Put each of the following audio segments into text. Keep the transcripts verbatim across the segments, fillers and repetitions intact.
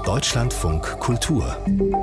Deutschlandfunk Kultur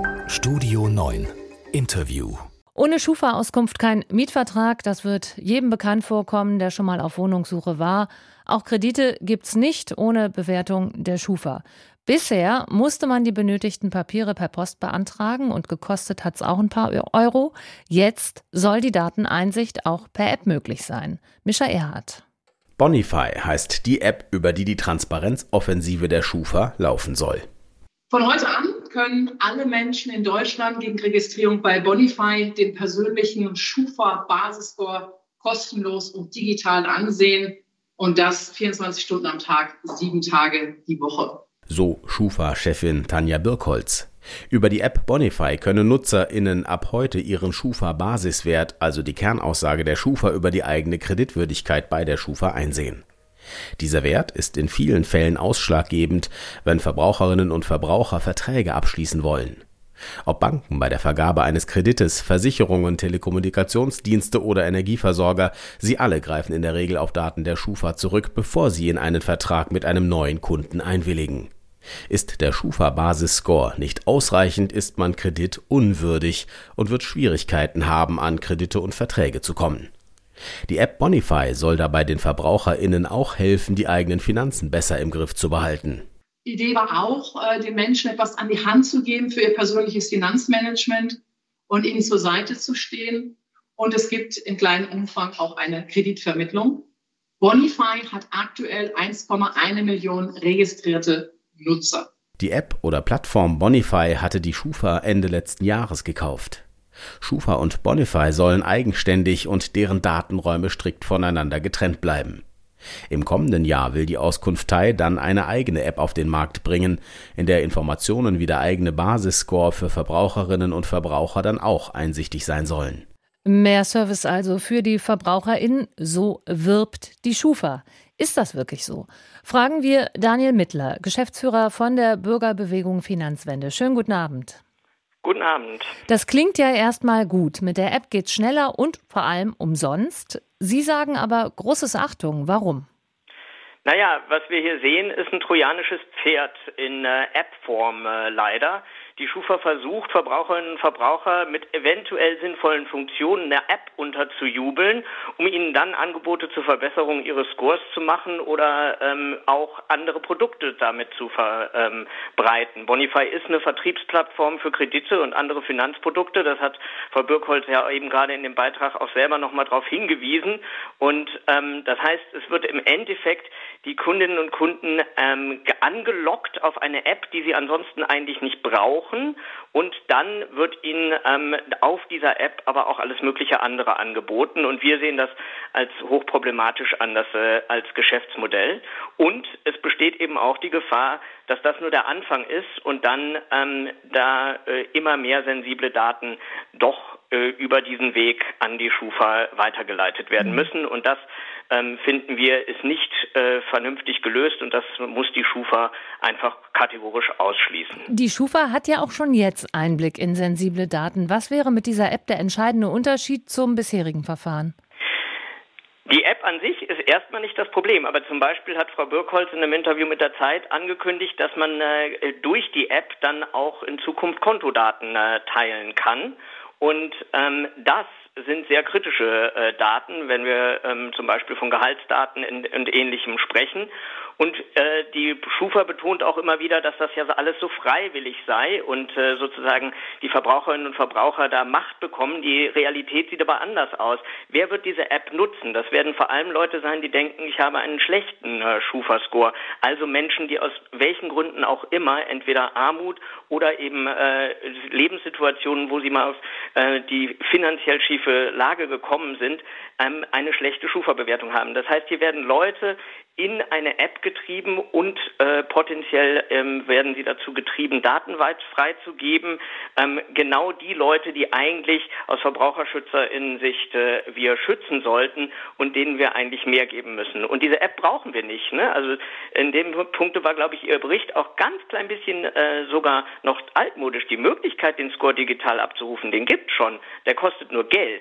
Studio neun Interview. Ohne Schufa-Auskunft kein Mietvertrag, das wird jedem bekannt vorkommen, der schon mal auf Wohnungssuche war. Auch Kredite gibt's nicht ohne Bewertung der Schufa. Bisher musste man die benötigten Papiere per Post beantragen und gekostet hat's auch ein paar Euro. Jetzt soll die Dateneinsicht auch per App möglich sein. Mischa Erhardt. Bonify heißt die App, über die die Transparenzoffensive der Schufa laufen soll. Von heute an können alle Menschen in Deutschland gegen Registrierung bei Bonify den persönlichen Schufa-Basisscore kostenlos und digital ansehen und das vierundzwanzig Stunden am Tag, sieben Tage die Woche. So Schufa-Chefin Tanja Birkholz. Über die App Bonify können NutzerInnen ab heute ihren Schufa-Basiswert, also die Kernaussage der Schufa über die eigene Kreditwürdigkeit bei der Schufa, einsehen. Dieser Wert ist in vielen Fällen ausschlaggebend, wenn Verbraucherinnen und Verbraucher Verträge abschließen wollen. Ob Banken bei der Vergabe eines Kredites, Versicherungen, Telekommunikationsdienste oder Energieversorger, sie alle greifen in der Regel auf Daten der Schufa zurück, bevor sie in einen Vertrag mit einem neuen Kunden einwilligen. Ist der Schufa-Basisscore nicht ausreichend, ist man kreditunwürdig und wird Schwierigkeiten haben, an Kredite und Verträge zu kommen. Die App Bonify soll dabei den VerbraucherInnen auch helfen, die eigenen Finanzen besser im Griff zu behalten. Die Idee war auch, den Menschen etwas an die Hand zu geben für ihr persönliches Finanzmanagement und ihnen zur Seite zu stehen. Und es gibt in kleinem Umfang auch eine Kreditvermittlung. Bonify hat aktuell eins Komma eins Million registrierte Nutzer. Die App oder Plattform Bonify hatte die Schufa Ende letzten Jahres gekauft. Schufa und Bonify sollen eigenständig und deren Datenräume strikt voneinander getrennt bleiben. Im kommenden Jahr will die Auskunftei dann eine eigene App auf den Markt bringen, in der Informationen wie der eigene Basisscore für Verbraucherinnen und Verbraucher dann auch einsichtig sein sollen. Mehr Service also für die VerbraucherInnen, so wirbt die Schufa. Ist das wirklich so? Fragen wir Daniel Mittler, Geschäftsführer von der Bürgerbewegung Finanzwende. Schönen guten Abend. Guten Abend. Das klingt ja erstmal gut. Mit der App geht's schneller und vor allem umsonst. Sie sagen aber großes Achtung. Warum? Naja, was wir hier sehen, ist ein trojanisches Pferd in äh, App-Form äh, leider. Die Schufa versucht, Verbraucherinnen und Verbraucher mit eventuell sinnvollen Funktionen der App unterzujubeln, um ihnen dann Angebote zur Verbesserung ihres Scores zu machen oder ähm, auch andere Produkte damit zu verbreiten. Bonify ist eine Vertriebsplattform für Kredite und andere Finanzprodukte. Das hat Frau Birkholz ja eben gerade in dem Beitrag auch selber nochmal darauf hingewiesen. Und ähm, das heißt, es wird im Endeffekt die Kundinnen und Kunden ähm, angelockt auf eine App, die sie ansonsten eigentlich nicht brauchen. Und dann wird ihnen ähm, auf dieser App aber auch alles mögliche andere angeboten. Und wir sehen das als hochproblematisch an, das äh, als Geschäftsmodell. Und es besteht eben auch die Gefahr, dass das nur der Anfang ist und dann ähm, da äh, immer mehr sensible Daten doch äh, über diesen Weg an die Schufa weitergeleitet werden müssen. Und das ähm, finden wir ist nicht äh, vernünftig gelöst und das muss die Schufa einfach kategorisch ausschließen. Die Schufa hat ja auch schon jetzt Einblick in sensible Daten. Was wäre mit dieser App der entscheidende Unterschied zum bisherigen Verfahren? Die App an sich ist erstmal nicht das Problem, aber zum Beispiel hat Frau Birkholz in einem Interview mit der Zeit angekündigt, dass man äh, durch die App dann auch in Zukunft Kontodaten äh, teilen kann. Und ähm, das sind sehr kritische äh, Daten, wenn wir ähm, zum Beispiel von Gehaltsdaten und, und Ähnlichem sprechen. Und äh, die Schufa betont auch immer wieder, dass das ja alles so freiwillig sei und äh, sozusagen die Verbraucherinnen und Verbraucher da Macht bekommen. Die Realität sieht aber anders aus. Wer wird diese App nutzen? Das werden vor allem Leute sein, die denken, ich habe einen schlechten äh, Schufa-Score. Also Menschen, die aus welchen Gründen auch immer, entweder Armut oder eben äh, Lebenssituationen, wo sie mal auf äh, die finanziell schiefe Lage gekommen sind, ähm, eine schlechte Schufa-Bewertung haben. Das heißt, hier werden Leute in eine App getrieben und äh, potenziell ähm, werden sie dazu getrieben, Daten weit freizugeben. Ähm, genau die Leute, die eigentlich aus VerbraucherschützerInnen-Sicht äh, wir schützen sollten und denen wir eigentlich mehr geben müssen. Und diese App brauchen wir nicht. Ne? Also in dem Punkt war, glaube ich, Ihr Bericht auch ganz klein bisschen äh, sogar noch altmodisch. Die Möglichkeit, den Score digital abzurufen, den gibt schon. Der kostet nur Geld.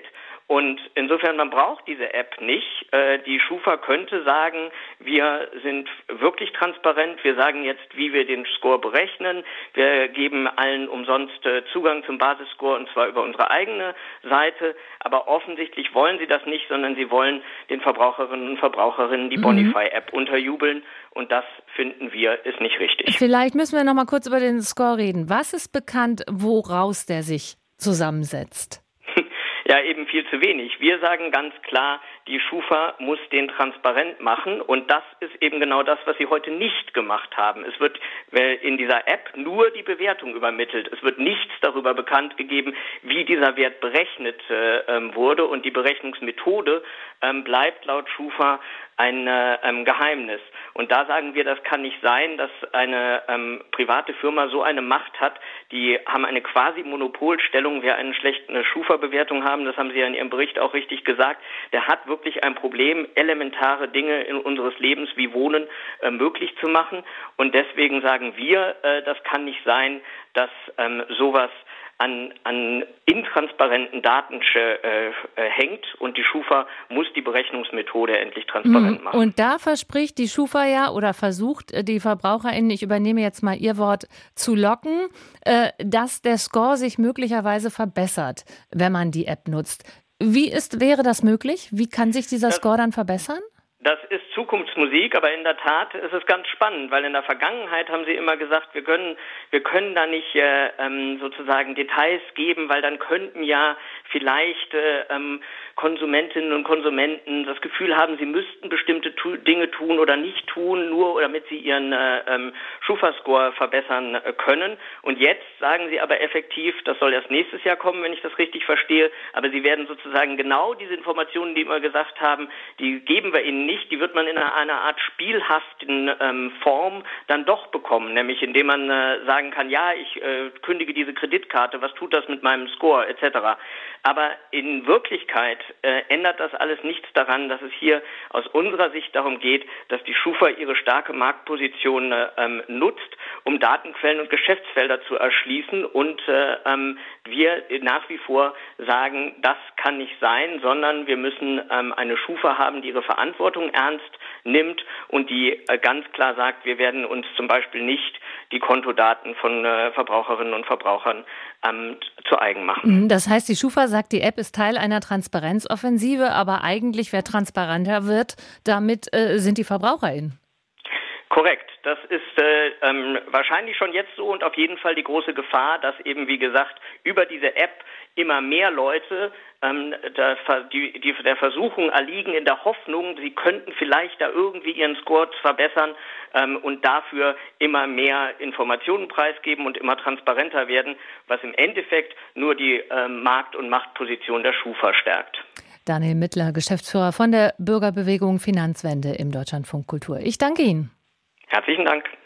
Und insofern, man braucht diese App nicht. Die Schufa könnte sagen, wir sind wirklich transparent. Wir sagen jetzt, wie wir den Score berechnen. Wir geben allen umsonst Zugang zum Basisscore, und zwar über unsere eigene Seite. Aber offensichtlich wollen sie das nicht, sondern sie wollen den Verbraucherinnen und Verbraucherinnen die mhm. Bonify-App unterjubeln. Und das, finden wir, ist nicht richtig. Vielleicht müssen wir noch mal kurz über den Score reden. Was ist bekannt, woraus der sich zusammensetzt? Ja, eben viel zu wenig. Wir sagen ganz klar, die Schufa muss den transparent machen, und das ist eben genau das, was sie heute nicht gemacht haben. Es wird in dieser App nur die Bewertung übermittelt. Es wird nichts darüber bekannt gegeben, wie dieser Wert berechnet äh, wurde, und die Berechnungsmethode ähm, bleibt laut Schufa ein ähm, Geheimnis. Und da sagen wir, das kann nicht sein, dass eine ähm, private Firma so eine Macht hat. Die haben eine quasi Monopolstellung. Wer eine schlechte Schufa-Bewertung haben, das haben Sie ja in Ihrem Bericht auch richtig gesagt, der hat wirklich ein Problem, elementare Dinge in unseres Lebens wie Wohnen äh, möglich zu machen. Und deswegen sagen wir, äh, das kann nicht sein, dass ähm, sowas an, an intransparenten Daten äh, äh, hängt, und die Schufa muss die Berechnungsmethode endlich transparent machen. Und da verspricht die Schufa ja oder versucht die VerbraucherInnen, ich übernehme jetzt mal ihr Wort, zu locken, äh, dass der Score sich möglicherweise verbessert, wenn man die App nutzt. Wie ist, wäre das möglich? Wie kann sich dieser das Score dann verbessern? Das ist Zukunftsmusik, aber in der Tat ist es ganz spannend, weil in der Vergangenheit haben sie immer gesagt, wir können, wir können da nicht äh, ähm, sozusagen Details geben, weil dann könnten ja vielleicht äh, ähm, Konsumentinnen und Konsumenten das Gefühl haben, sie müssten bestimmte tu- Dinge tun oder nicht tun, nur damit sie ihren äh, ähm, Schufa-Score verbessern äh, können. Und jetzt sagen sie aber effektiv, das soll erst nächstes Jahr kommen, wenn ich das richtig verstehe, aber sie werden sozusagen genau diese Informationen, die wir gesagt haben, die geben wir ihnen nicht, die wird man in einer, einer Art spielhaften ähm, Form dann doch bekommen, nämlich indem man äh, sagen kann, ja, ich äh, kündige diese Kreditkarte, was tut das mit meinem Score et cetera. Aber in Wirklichkeit äh, ändert das alles nichts daran, dass es hier aus unserer Sicht darum geht, dass die Schufa ihre starke Marktposition äh, ähm, nutzt, um Datenquellen und Geschäftsfelder zu erschließen, und äh, ähm, wir nach wie vor sagen, das kann nicht sein, sondern wir müssen ähm, eine Schufa haben, die ihre Verantwortung ernst nimmt und die äh, ganz klar sagt, wir werden uns zum Beispiel nicht die Kontodaten von äh, Verbraucherinnen und Verbrauchern ähm, zu eigen machen. Das heißt, die Schufa sagt, die App ist Teil einer Transparenzoffensive, aber eigentlich, wer transparenter wird, damit äh, sind die VerbraucherInnen. Korrekt. Das ist äh, ähm, wahrscheinlich schon jetzt so, und auf jeden Fall die große Gefahr, dass eben, wie gesagt, über diese App immer mehr Leute ähm, der, die, die, der Versuchung erliegen, in der Hoffnung, sie könnten vielleicht da irgendwie ihren Score verbessern ähm, und dafür immer mehr Informationen preisgeben und immer transparenter werden, was im Endeffekt nur die ähm, Markt- und Machtposition der Schufa stärkt. Daniel Mittler, Geschäftsführer von der Bürgerbewegung Finanzwende im Deutschlandfunk Kultur. Ich danke Ihnen. Herzlichen Dank.